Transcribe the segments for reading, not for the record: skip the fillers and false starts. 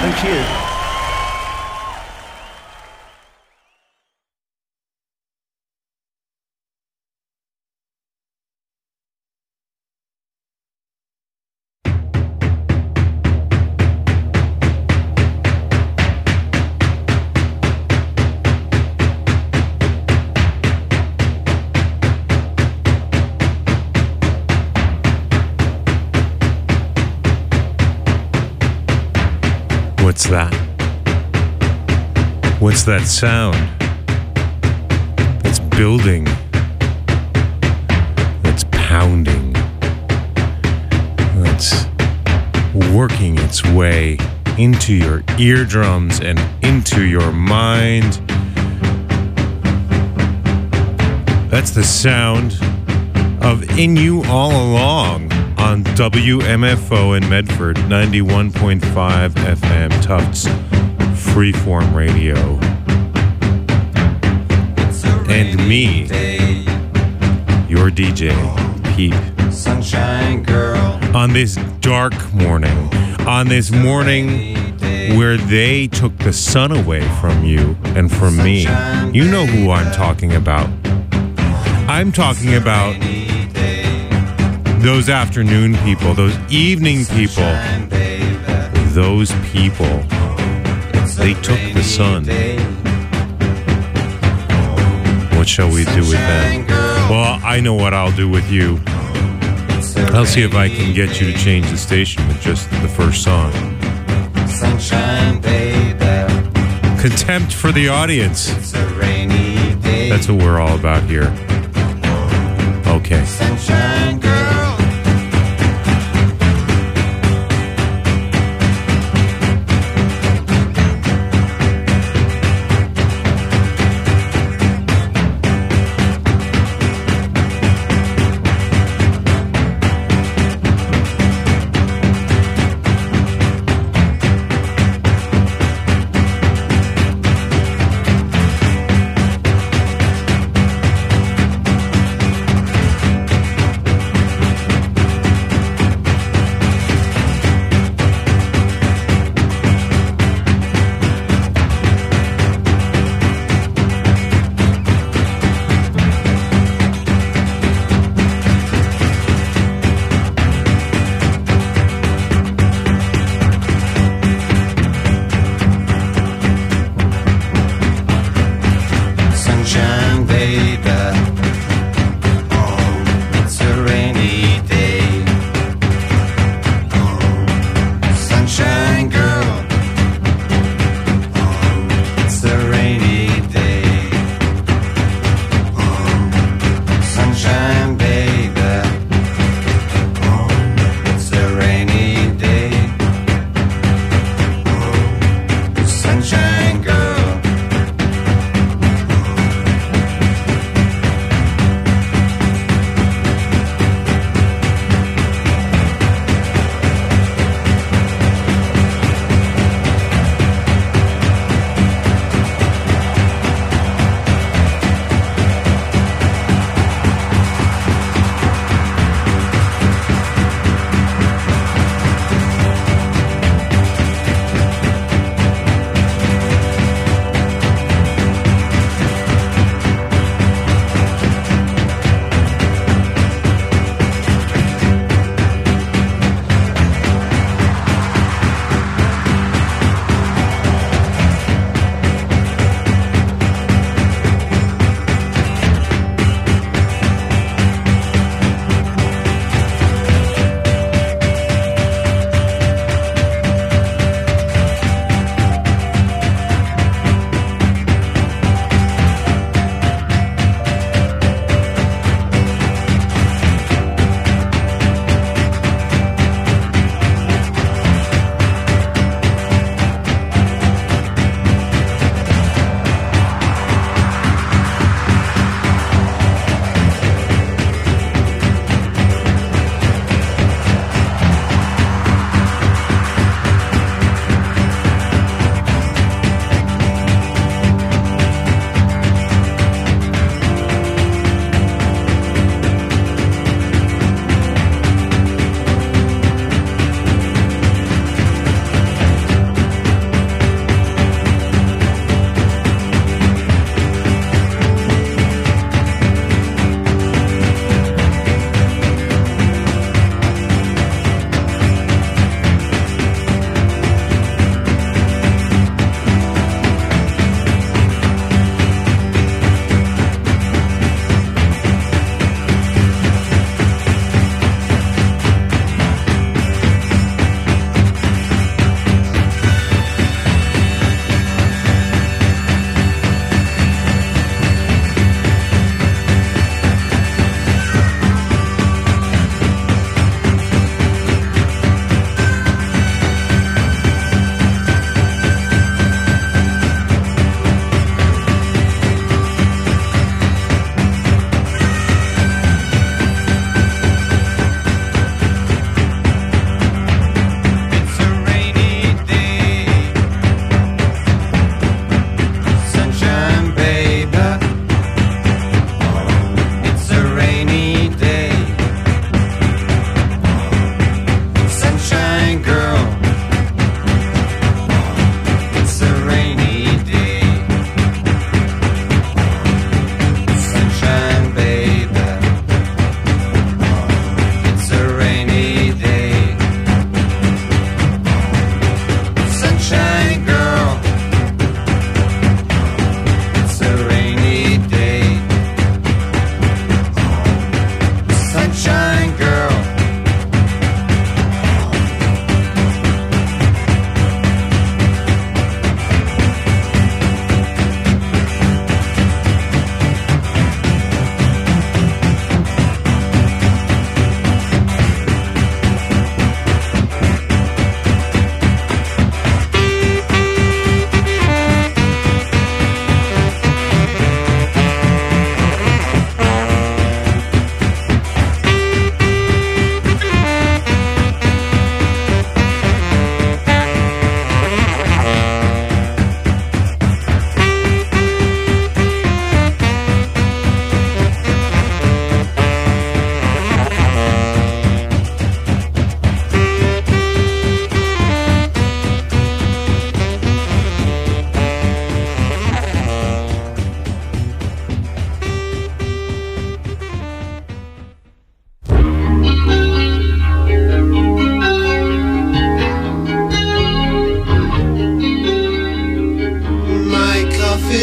Oh, cheers. What's that? What's that sound? It's building. It's pounding. It's working its way into your eardrums and into your mind. That's the sound of In You All Along on WMFO in Medford, 91.5 FM, Tufts Freeform Radio. And me, your DJ, Pete. Sunshine Girl. On this dark morning, on this morning where they took the sun away from you and from me, you know who I'm talking about. I'm talking about those afternoon people, those evening people, those people, they took the sun. What shall we do with them? Well, I know what I'll do with you. I'll see if I can get you to change the station with just the first song. Contempt for the audience. That's what we're all about here. Okay. Sunshine Girl.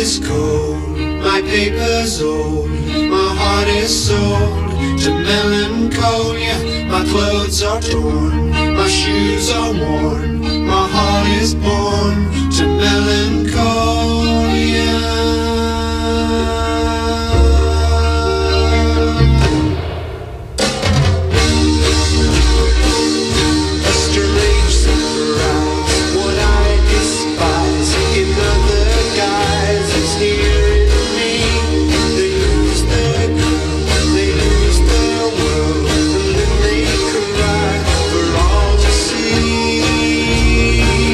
is cold, my paper's old, my heart is sold to melancholia. My clothes are torn, my shoes are worn, my heart is born to melancholia. A strange surprise, what I despise in other guys is here in me. They lose their girl, they lose their world, and then they cry for all to see.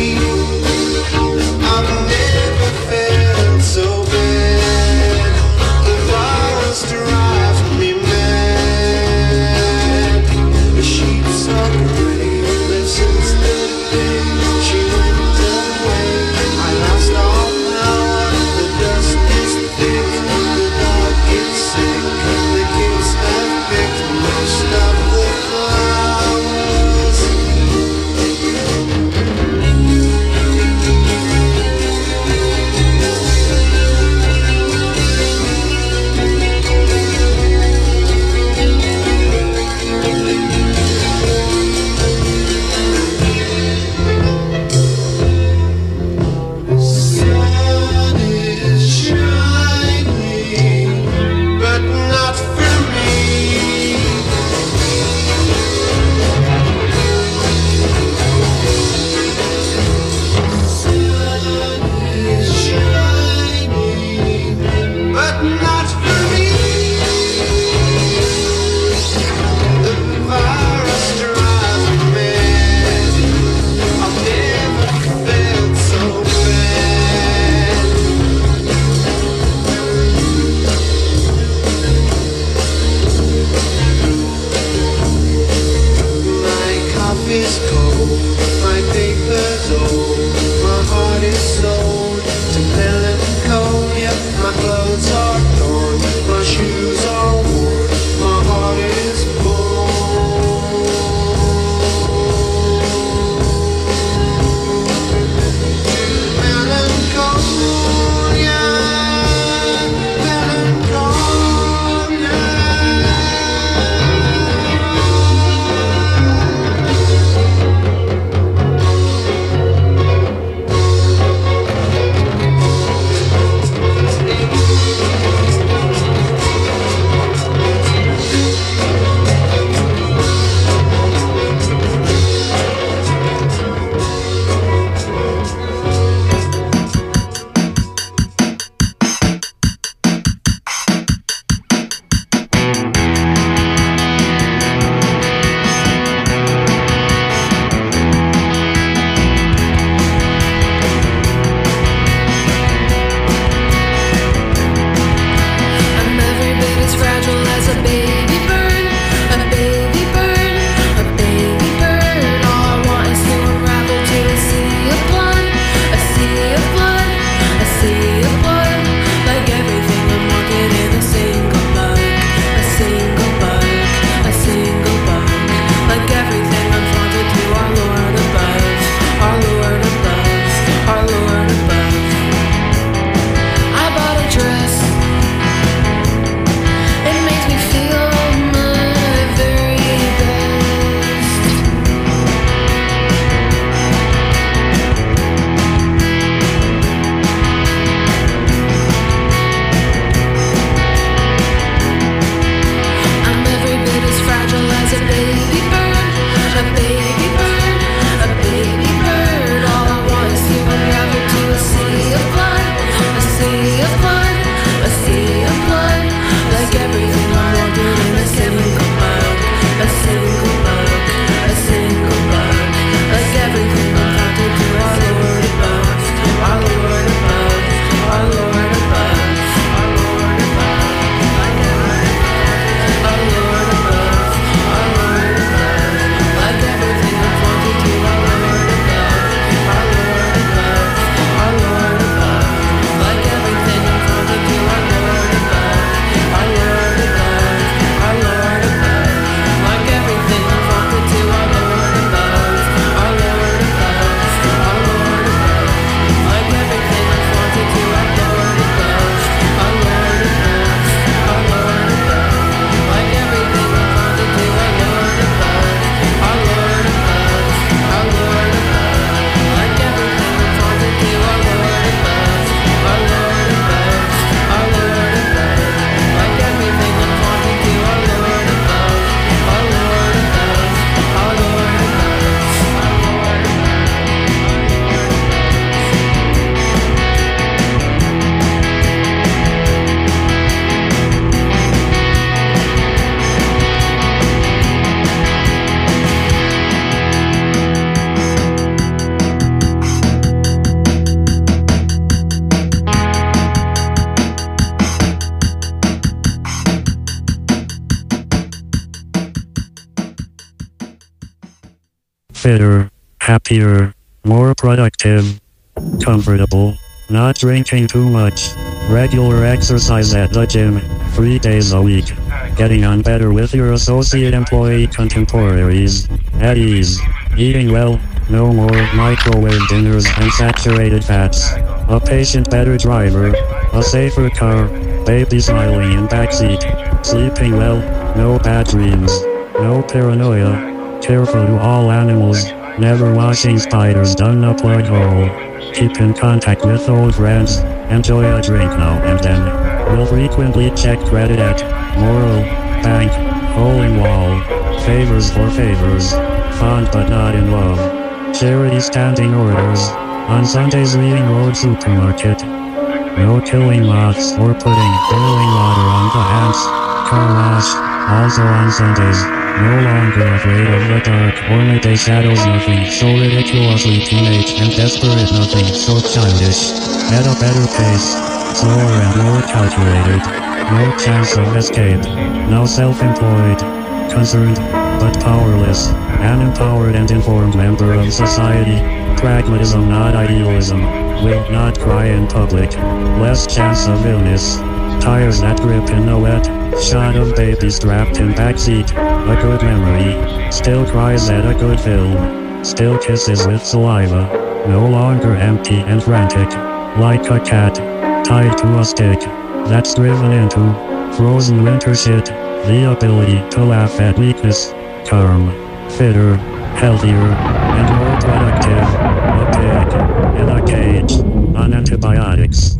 fitter, happier, more productive, comfortable, not drinking too much, regular exercise at the gym, 3 days a week, getting on better with your associate employee contemporaries, at ease, eating well, no more microwave dinners and saturated fats, a patient better driver, a safer car, baby smiling in backseat, sleeping well, no bad dreams, no paranoia, careful to all animals, never washing spiders down a plug hole, keep in contact with old friends, enjoy a drink now and then, will frequently check credit at Moral, Bank, Hole in Wall, favors for favors, fond but not in love, charity standing orders, on Sundays reading Road Supermarket, no killing moths or putting boiling water on the ants, car wash, also on Sundays, no longer afraid of the dark or midday shadows, nothing so ridiculously teenage and desperate, nothing so childish, at a better pace, slower and more calculated, no chance of escape, now self-employed, concerned, but powerless, an empowered and informed member of society, pragmatism not idealism, will not cry in public, less chance of illness, tires that grip in the wet, shot of baby strapped in backseat, a good memory, still cries at a good film, still kisses with saliva, no longer empty and frantic, like a cat, tied to a stick, that's driven into frozen winter shit, the ability to laugh at weakness, calm, fitter, healthier, and more productive, a pig, in a cage, on antibiotics.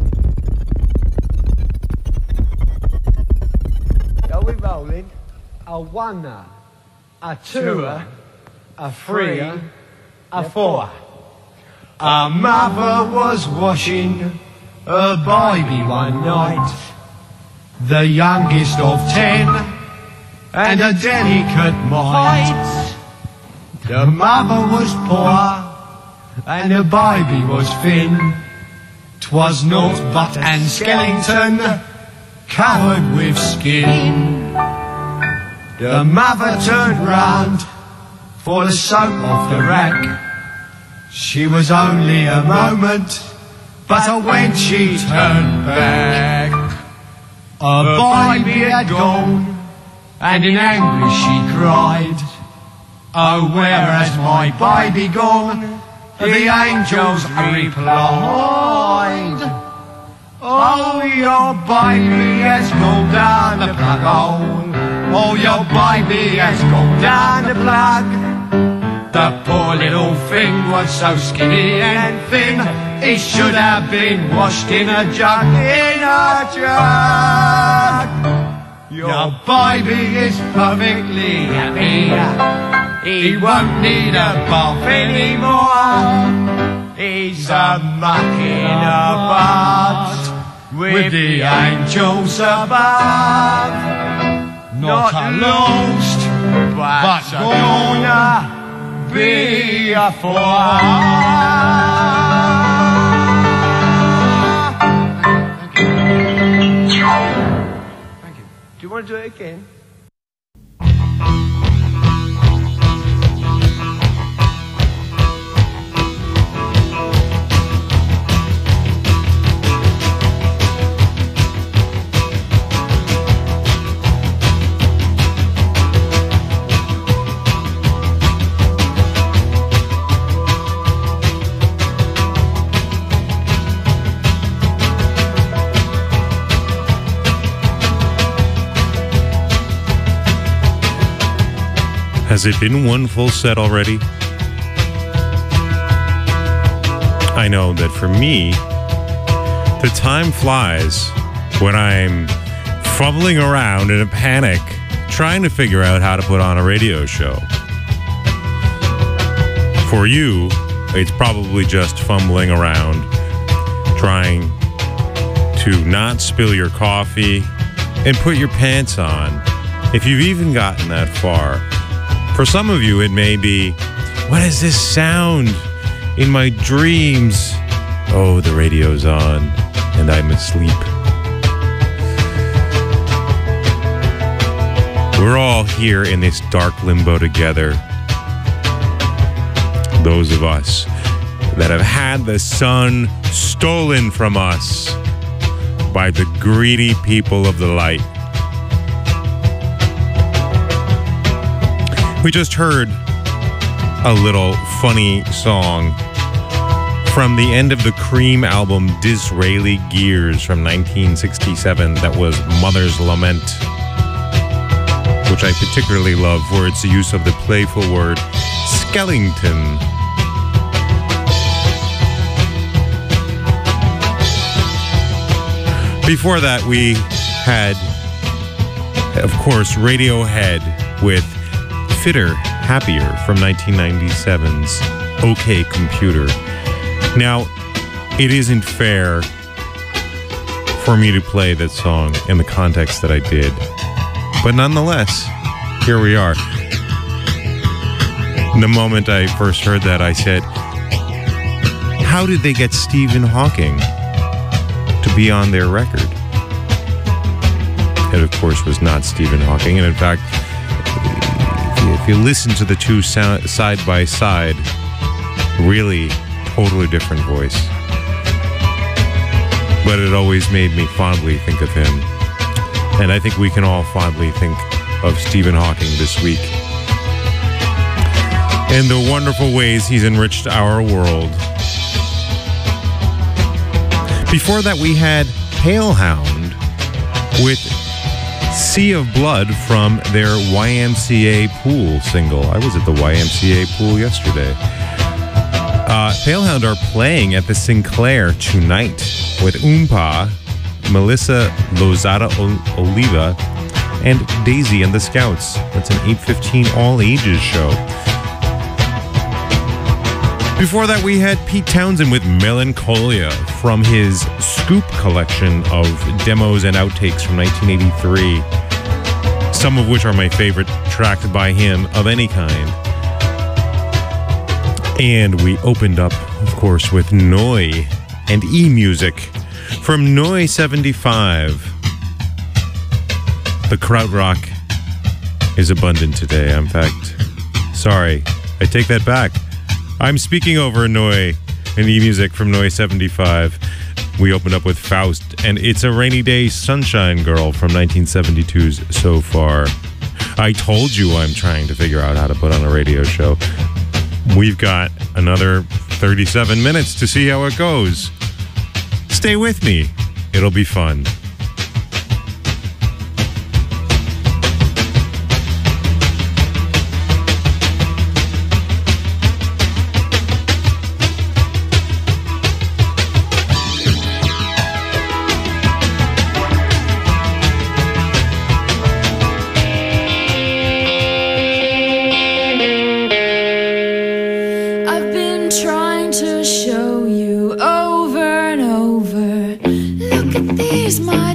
Are we rolling? A one-er, a two-er, a three-er, a four. A mother was washing her baby one night, the youngest of 10, and a delicate mite. The mother was poor, and the baby was thin. 'Twas naught but an skeleton, covered with skin. The mother turned round for the soap off the rack. She was only a moment, but when she turned back, her baby had gone, and in anguish she cried, "Oh, where has my baby gone?" The angels replied, "Oh, your baby has gone down the plug hole. Oh, your baby has gone down the plug." The poor little thing was so skinny and thin, it should have been washed in a jug, in a jug. Your baby is perfectly happy, he won't need a bath anymore. He's a mucking about with the angels above. Not a lost, but gonna be a four. Thank you. Do you want to do it again? Has it been one full set already? I know that for me, the time flies when I'm fumbling around in a panic trying to figure out how to put on a radio show. For you, it's probably just fumbling around trying to not spill your coffee and put your pants on, if you've even gotten that far. For some of you, it may be, what is this sound in my dreams? Oh, the radio's on, and I'm asleep. We're all here in this dark limbo together. those of us that have had the sun stolen from us by the greedy people of the light. We just heard a little funny song from the end of the Cream album Disraeli Gears from 1967 that was Mother's Lament, which I particularly love for its use of the playful word skellington. Before that, we had, of course, Radiohead with Fitter, Happier from 1997's OK Computer. Now, it isn't fair for me to play that song in the context that I did, but nonetheless, here we are. The moment I first heard that, I said, how did they get Stephen Hawking to be on their record? It, of course, was not Stephen Hawking. And in fact, if you listen to the two side by side, really totally different voice. But it always made me fondly think of him. And I think we can all fondly think of Stephen Hawking this week and the wonderful ways he's enriched our world. Before that, we had Palehound with Sea of Blood from their YMCA Pool single. I was at the YMCA Pool yesterday. Palehound are playing at the Sinclair tonight with Oompa, Melissa Lozada Oliva, and Daisy and the Scouts. That's an 8:15 all-ages show. Before that, we had Pete Townsend with Melancholia from his Scoop collection of demos and outtakes from 1983, some of which are my favorite tracks by him of any kind. And we opened up, of course, with Noi and E-Music from Noi 75. The krautrock is abundant today. In fact, sorry, I take that back. I'm speaking over Noi and E-Music from Noi 75. We opened up with Faust and It's a Rainy Day Sunshine Girl from 1972's So Far. I told you I'm trying to figure out how to put on a radio show. We've got another 37 minutes to see how it goes. Stay with me. It'll be fun. Trying to show you over and over. Look at these, my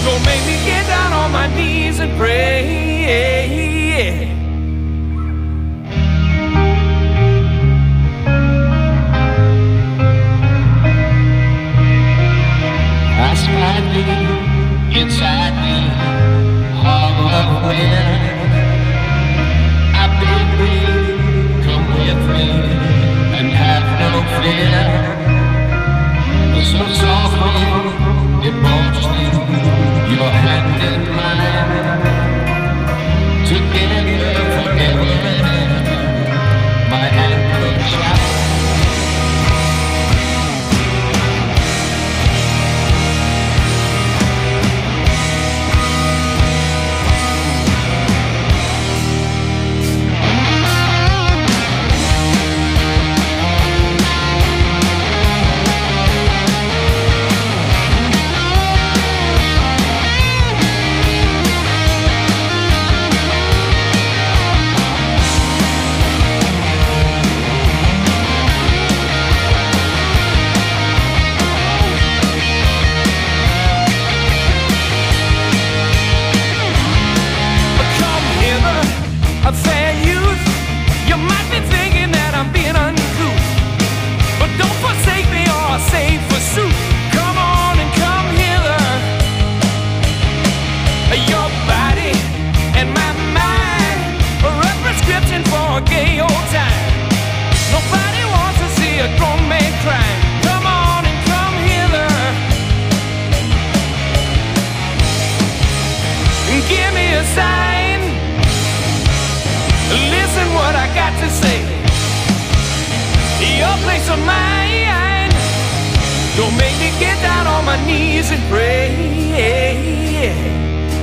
Don't make me get down on my knees and pray. I spy me, inside me, all of where I beg me, come with me, and have no fear. So softly, it bolts me, your hand in mine, together forever and ever, my anchor child. A fair youth, you might be thinking that I'm being uncouth, but don't forsake me or say forsooth. Come on and come hither. Your body and my mind are a prescription for a gay old time. Nobody wants to see a grown man crying. Come on and come hither. Give me a sign. Listen what I got to say. Your place of mine. Don't make me get down on my knees and pray.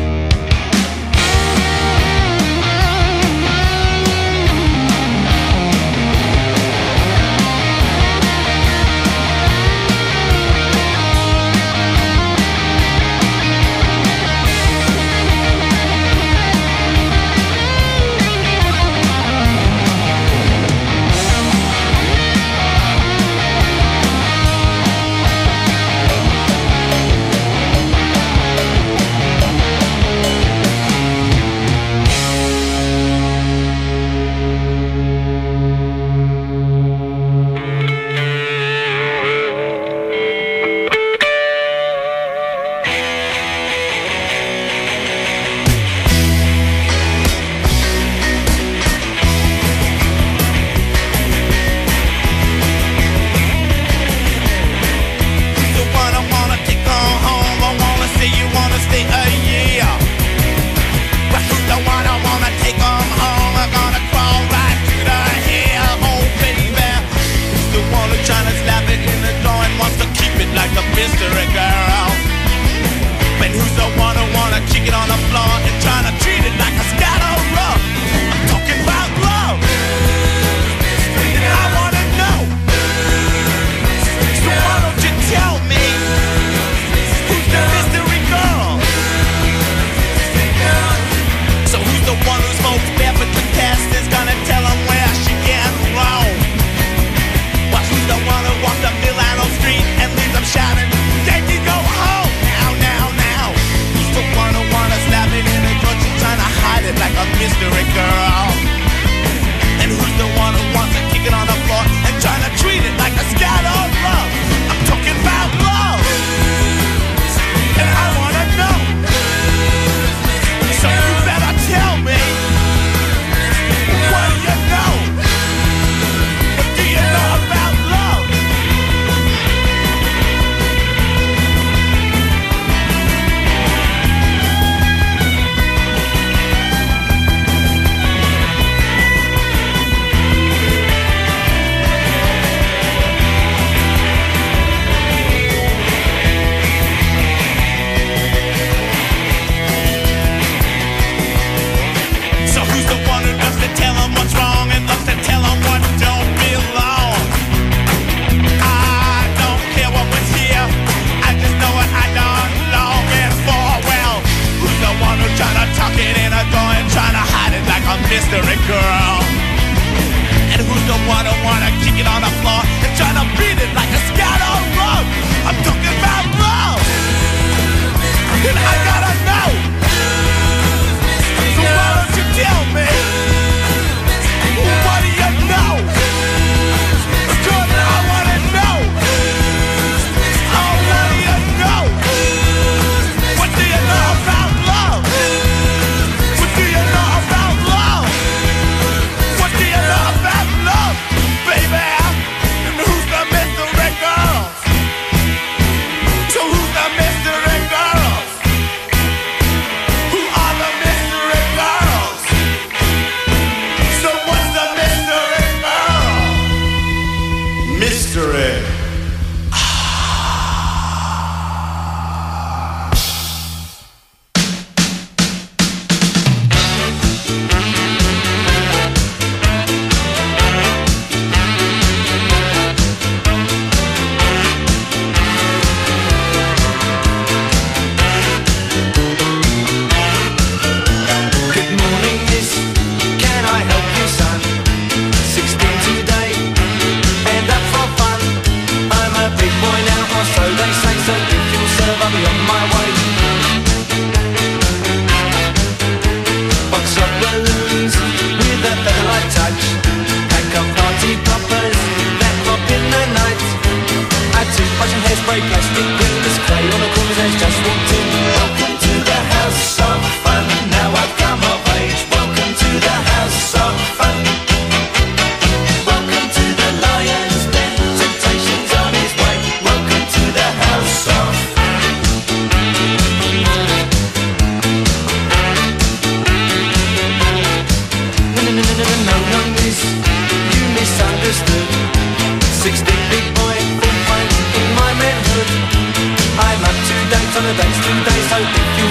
mystery girl. And who's the one who wanna kick it on the floor and try to beat it like a scat on road? I'm talking about love, and I gotta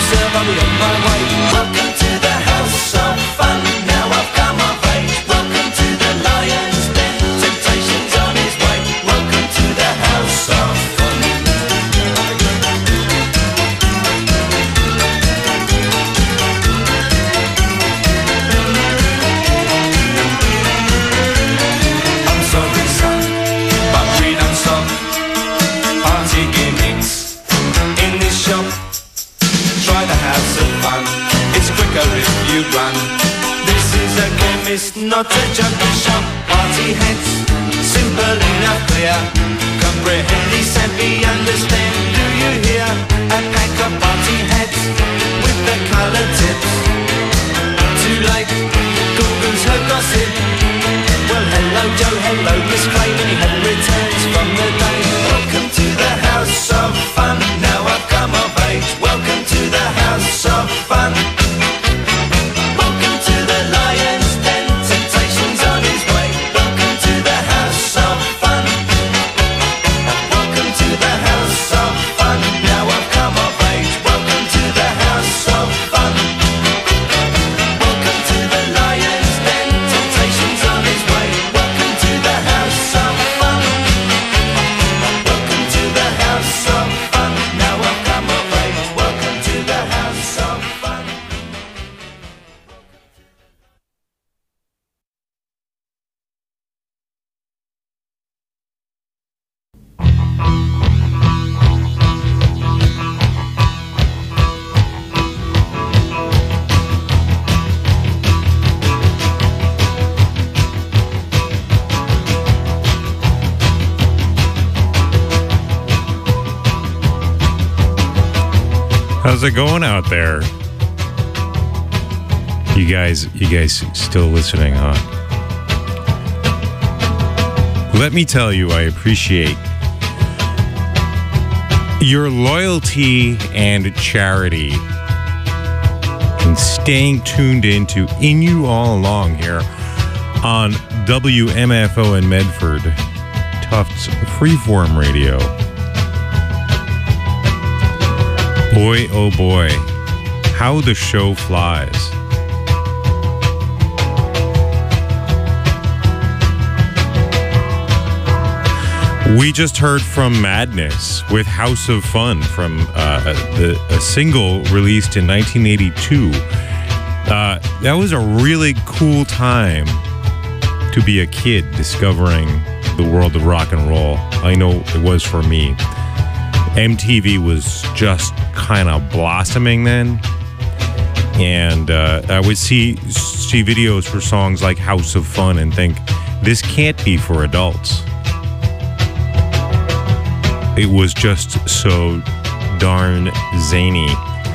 serve, I'll be on my way. Welcome to the house of fun. Now I've come of age. Welcome to the lion's den. Temptation's on his way. Welcome to the house of fun. I'm sorry, son, but we don't stop. Party gimmicks in this shop. Try the house of fun. It's quicker if you run. This is a chemist, not a junkie shop. Party heads, simple enough, clear. Comprehend, savvy, understand. Do you hear? A pack of party heads with the colored tips. Too late, Google's her gossip. Well, hello Joe, hello Miss Clay. Many home returns from the day. Welcome to the house of fun. Now I've come of age. Welcome to the house of fun. Welcome to the lion's den. Temptation's on his way. Welcome to the house of fun. Welcome to the house of fun. Now I've come of age. Welcome to the house of fun. Welcome to the lion's den. Temptation's on his way. Welcome to the house of fun. Welcome to the house of fun. Now I've come of age. Welcome to the house of fun. How's it going out there? You guys still listening, huh? Let me tell you, I appreciate your loyalty and charity and staying tuned into In You All Along here on WMFO in Medford, Tufts Freeform Radio. Boy, oh boy, how the show flies. We just heard from Madness with House of Fun from a single released in 1982. That was a really cool time to be a kid discovering the world of rock and roll. I know it was for me. MTV was just kind of blossoming then, and I would see videos for songs like House of Fun and think, this can't be for adults. It was just so darn zany.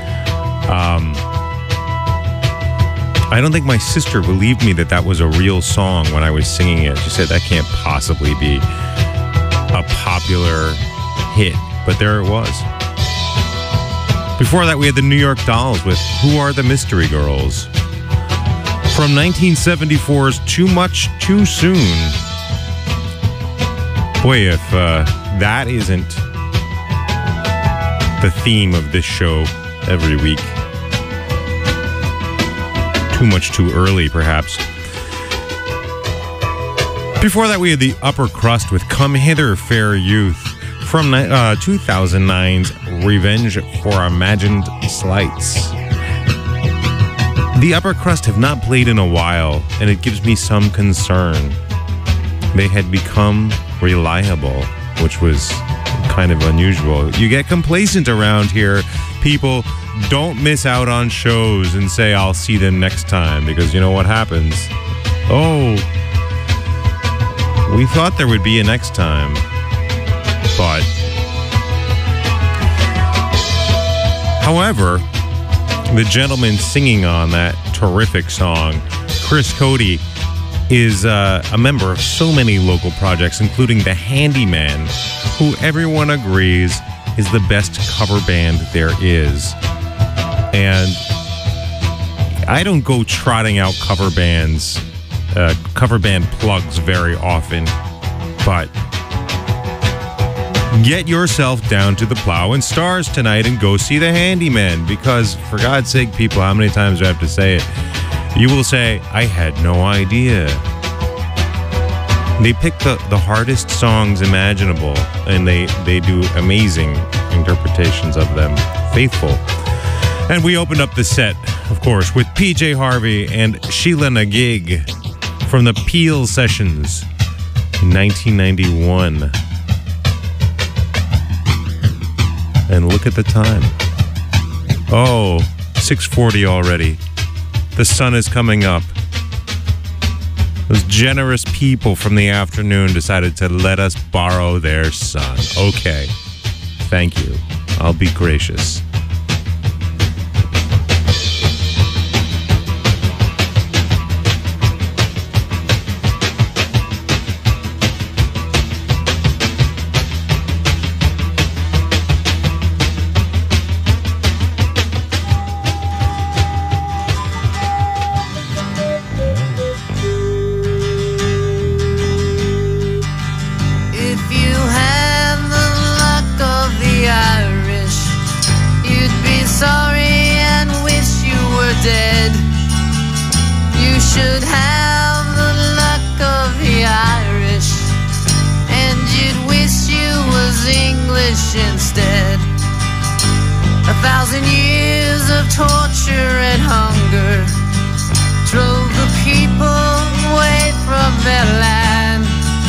I don't think my sister believed me that was a real song when I was singing it. She said that can't possibly be a popular hit. But there it was. Before that, we had the New York Dolls with Who Are the Mystery Girls? From 1974's Too Much Too Soon. Boy, if that isn't the theme of this show every week. Too much too early, perhaps. Before that, we had the Upper Crust with Come Hither, Fair Youth. From 2009's Revenge for Imagined Slights. The Upper Crust have not played in a while, and it gives me some concern. They had become reliable, which was kind of unusual. You get complacent around here. People don't miss out on shows and say, I'll see them next time, because you know what happens? Oh, we thought there would be a next time. But, however, the gentleman singing on that terrific song, Chris Cody, is a member of so many local projects, including The Handyman, who everyone agrees is the best cover band there is. And I don't go trotting out cover band plugs very often, but get yourself down to the Plow and Stars tonight and go see the Handyman, because for God's sake, people, how many times do I have to say it? You will say, I had no idea. They pick the hardest songs imaginable, and they do amazing interpretations of them. Faithful. And we opened up the set, of course, with PJ Harvey and Sheila Nagig from the Peel Sessions in 1991. And look at the time. Oh, 6:40 already. The sun is coming up. Those generous people from the afternoon decided to let us borrow their sun. Okay. Thank you. I'll be gracious. Should have the luck of the Irish, and you'd wish you was English instead. 1,000 years of torture and hunger drove the people away from their land,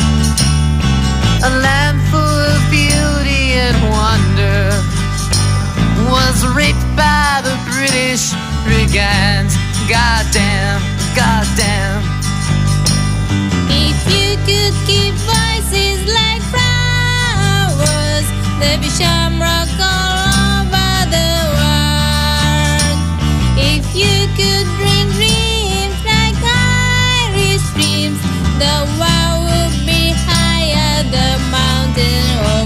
a land full of beauty and wonder was raped by the British brigands. Goddamn. Goddamn. If you could keep voices like flowers, there'd be shamrock all over the world. If you could dream dreams like Irish dreams, the world would be higher, the mountain of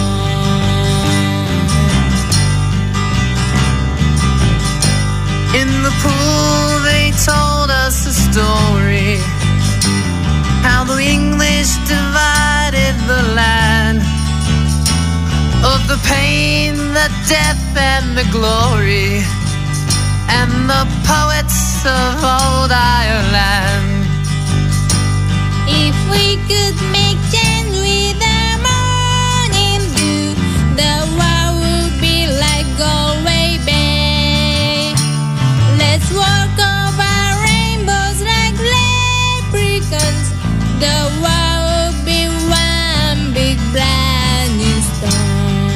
mine. In the pool they told us a story, how the English divided the land, of the pain, the death and the glory, and the poets of old Ireland. If we could make change with our morning dew, the world would be like Galway Bay. Let's walk over rainbows like leprechauns. The world would be one big blinding stone.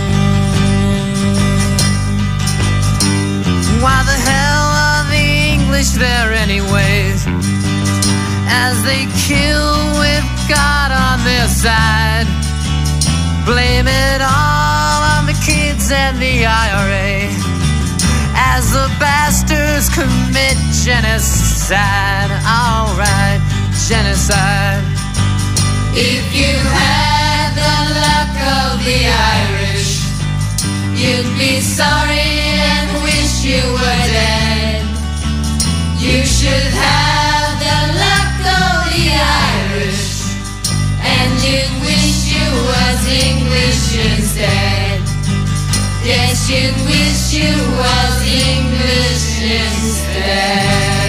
Why the hell are the English there anyways, as they kill with God on their side? Blame it all on the kids and the IRA, as the bastards commit genocide. Alright, genocide. If you had the luck of the Irish, you'd be sorry and wish you were dead. You should have the luck of the Irish, and you'd wish you was English instead. Yes, you'd wish you was English instead.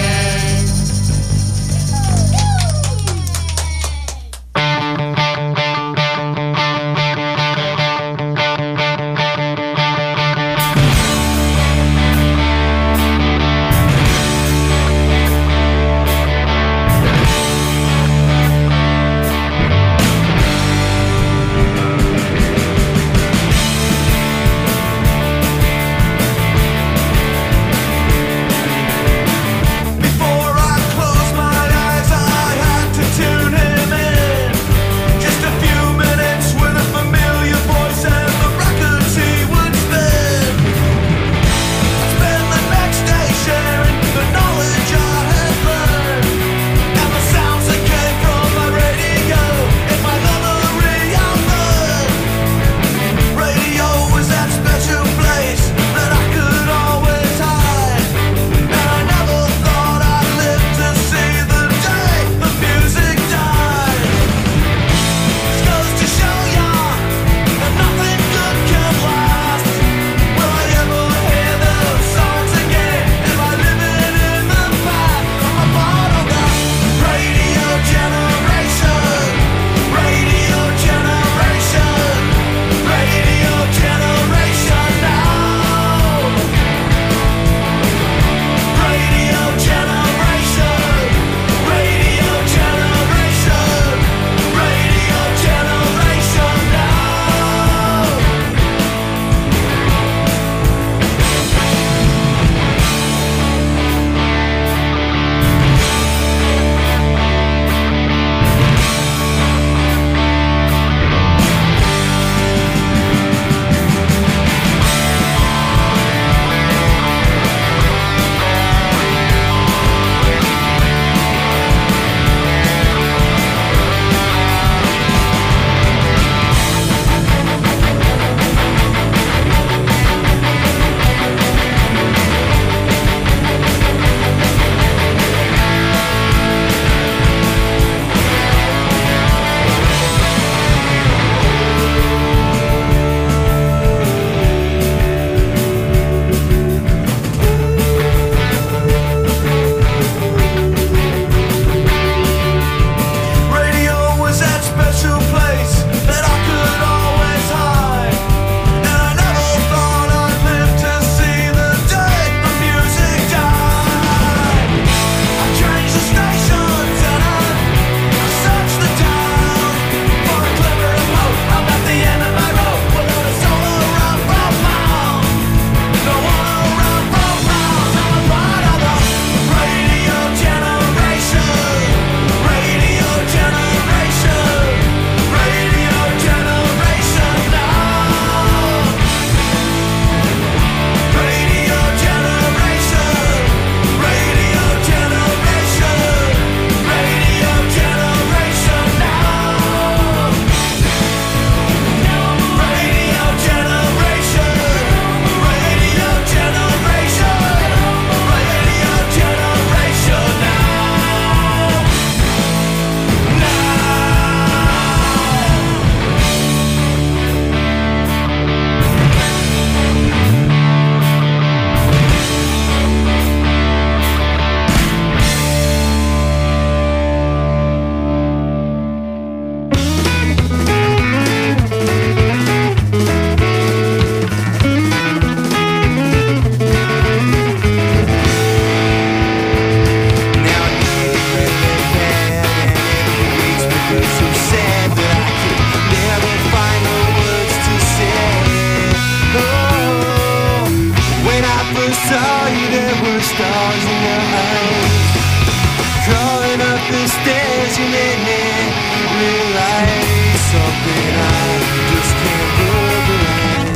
there were stars in your eyes. Crawling up the stairs, you made me realize something I just can't verbalize.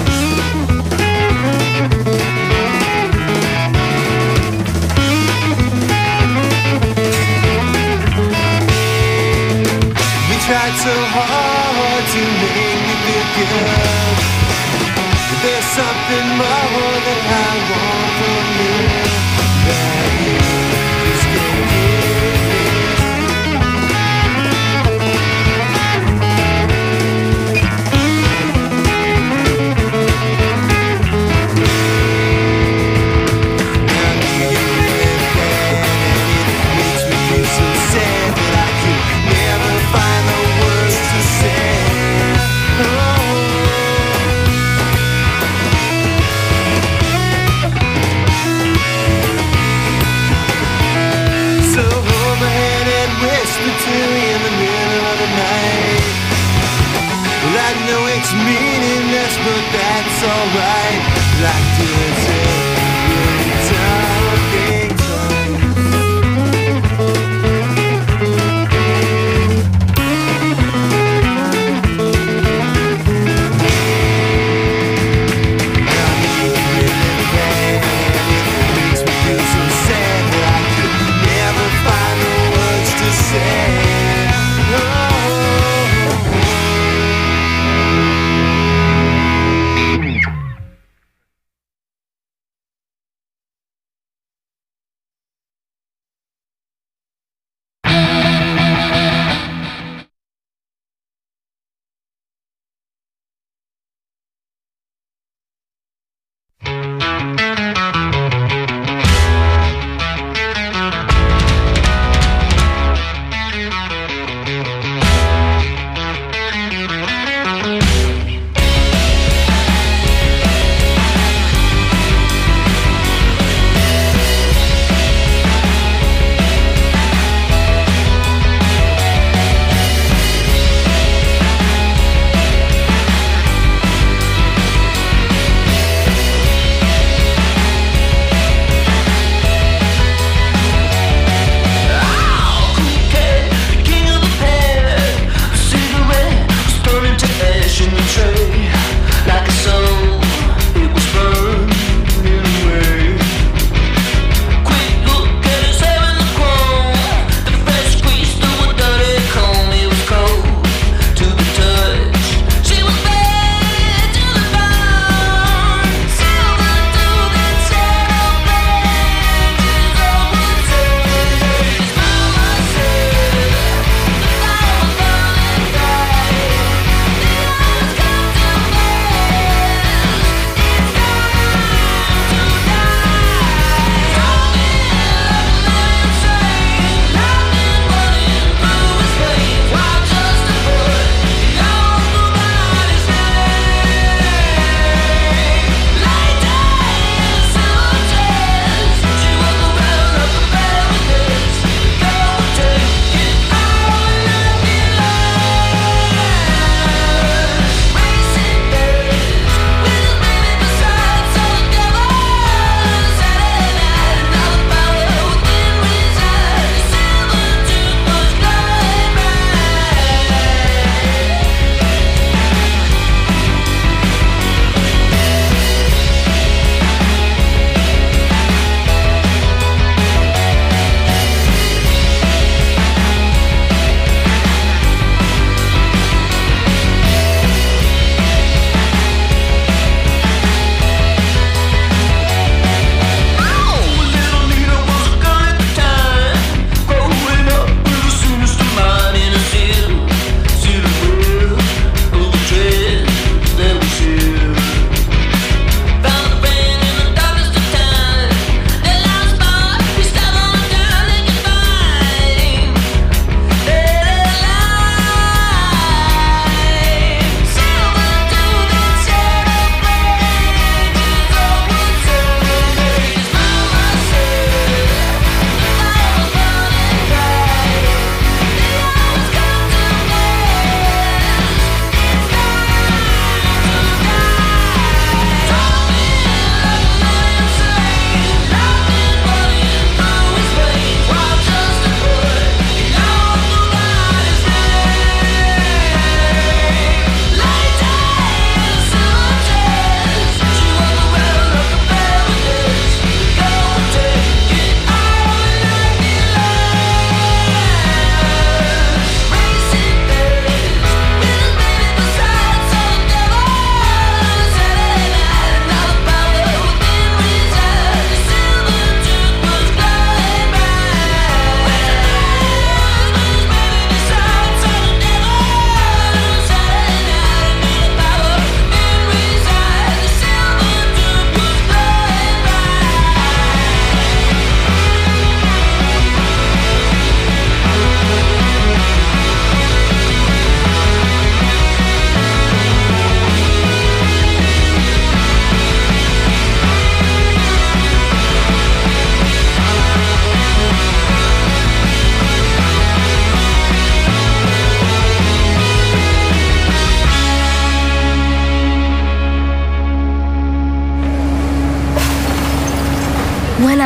You tried so hard to make me feel good. But there's something more that I want from you that you just can't give me. Now you live bad and it makes me feel so sad that I can never find the words to say. Oh. So hold my hand and whisper to me in the middle of the night. Well, I know it's meaningless, but that's alright. Like doing it, talking.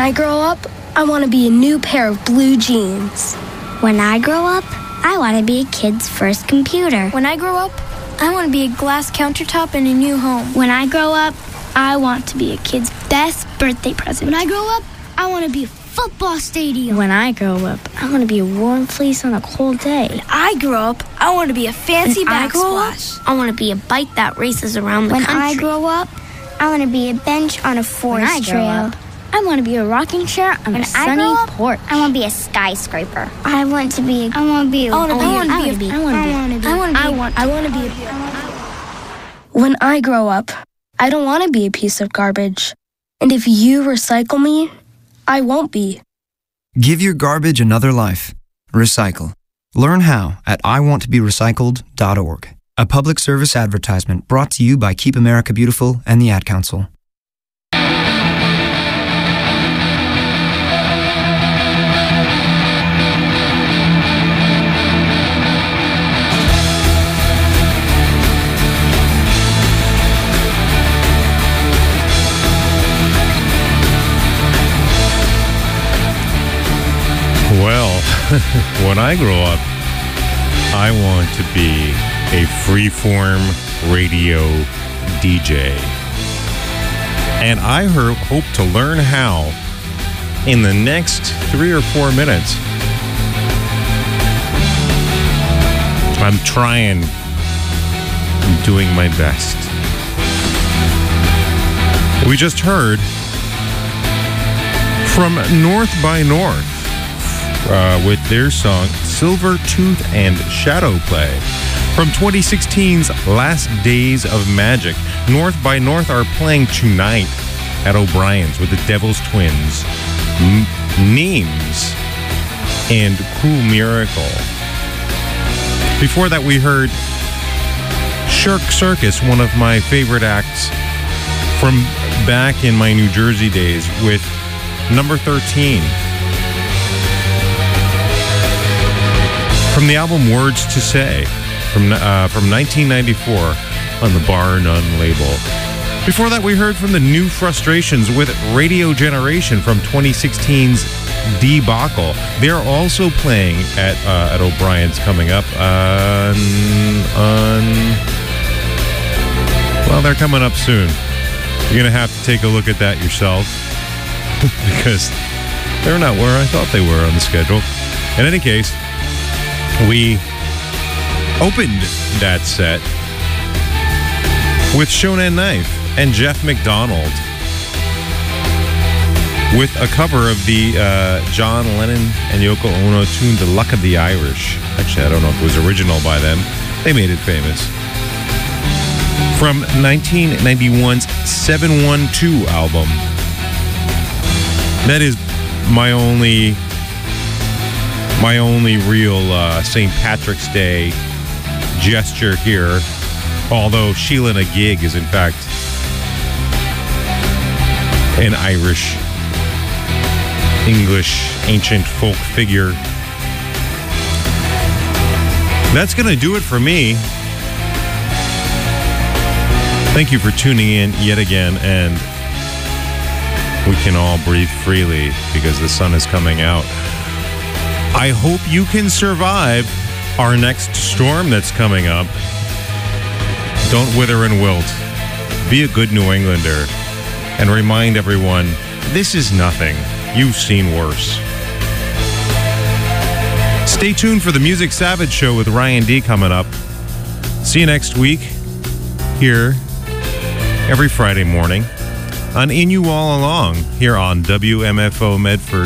I grow up, I want to be a new pair of blue jeans. When I grow up, I want to be a kid's first computer. When I grow up, I want to be a glass countertop in a new home. When I grow up, I want to be a kid's best birthday present. When I grow up, I want to be a football stadium. When I grow up, I want to be a warm fleece on a cold day. When I grow up, I want to be a fancy backsplash. I want to be a bike that races around the country. When I grow up, I want to be a bench on a forest trail. I want to be a rocking chair on a sunny porch. I want to be a skyscraper. I want to be When I grow up, I don't want to be a piece of garbage. And if you recycle me, I won't be. Give your garbage another life. Recycle. Learn how at iwanttoberecycled.org. A public service advertisement brought to you by Keep America Beautiful and the Ad Council. Well, when I grow up, I want to be a freeform radio DJ. And I hope to learn how in the next 3 or 4 minutes. I'm trying. I'm doing my best. We just heard from North by North. With their song Silver Tooth and Shadow Play from 2016's Last Days of Magic. North by North are playing tonight at O'Brien's with the Devil's Twins, Neems, and Cool Miracle. Before that, we heard Shirk Circus, one of my favorite acts from back in my New Jersey days, with Number 13. From the album Words to Say, from 1994 on the Bar None label. Before that, we heard from the New Frustrations with Radio Generation from 2016's Debacle. They're also playing at O'Brien's coming up. Well, they're coming up soon. You're going to have to take a look at that yourself because they're not where I thought they were on the schedule. In any case, we opened that set with Shonen Knife and Jeff McDonald with a cover of the John Lennon and Yoko Ono tune, The Luck of the Irish. Actually, I don't know if it was original by them. They made it famous. From 1991's 712 album. That is my only real St. Patrick's Day gesture here, although Sheila Na Gig is in fact an Irish, English, ancient folk figure. That's going to do it for me. Thank you for tuning in yet again, and we can all breathe freely because the sun is coming out. I hope you can survive our next storm that's coming up. Don't wither and wilt. Be a good New Englander. And remind everyone, this is nothing. You've seen worse. Stay tuned for the Music Savage Show with Ryan D coming up. See you next week here every Friday morning on In You All Along here on WMFO Medford.